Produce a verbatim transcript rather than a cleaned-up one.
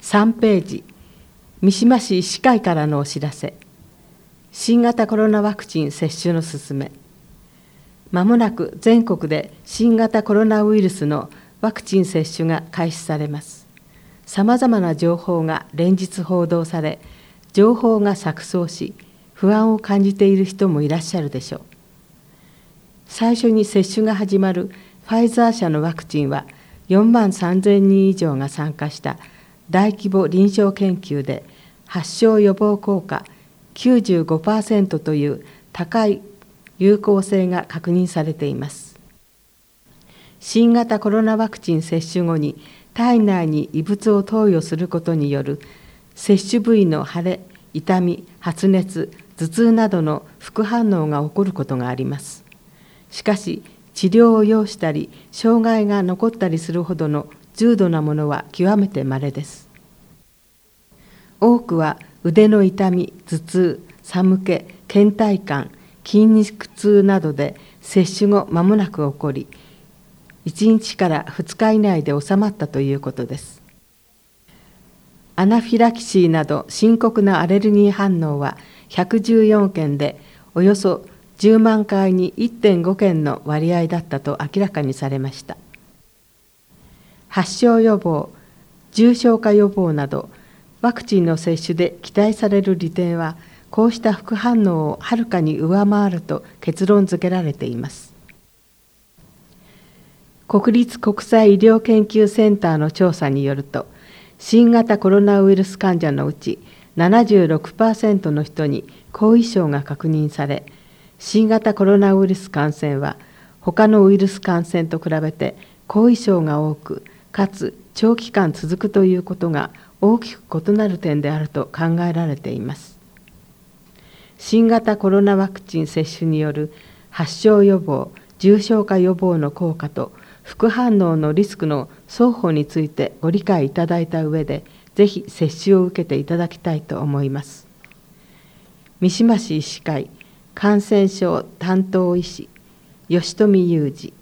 さんページ、三島市医師会からのお知らせ。新型コロナワクチン接種の進め。まもなく全国で新型コロナウイルスのワクチン接種が開始されます。さまざまな情報が連日報道され、情報が錯綜し、不安を感じている人もいらっしゃるでしょう。最初に接種が始まるファイザー社のワクチンは、よんまんさんぜんにん以上が参加した大規模臨床研究で、発症予防効果 きゅうじゅうごパーセント という高い有効性が確認されています。新型コロナワクチン接種後に体内に異物を投与することによる接種部位の腫れ、痛み、発熱、頭痛などの副反応が起こることがあります。しかし、治療を要したり、障害が残ったりするほどの重度なものは極めて稀です。多くは腕の痛み、頭痛、寒気、倦怠感、筋肉痛などで接種後間もなく起こり、いちにちからふつか以内で収まったということです。アナフィラキシーなど深刻なアレルギー反応はひゃくじゅうよんけんで、およそじゅうまんかいに いってんごけんの割合だったと明らかにされました。発症予防、重症化予防など、ワクチンの接種で期待される利点は、こうした副反応をはるかに上回ると結論付けられています。国立国際医療研究センターの調査によると、新型コロナウイルス患者のうち ななじゅうろくパーセント の人に後遺症が確認され、新型コロナウイルス感染は他のウイルス感染と比べて後遺症が多く、かつ長期間続くということが大きく異なる点であると考えられています。新型コロナワクチン接種による発症予防、重症化予防の効果と副反応のリスクの双方についてご理解いただいた上で、ぜひ接種を受けていただきたいと思います。三島市医師会感染症担当医師、吉富裕二。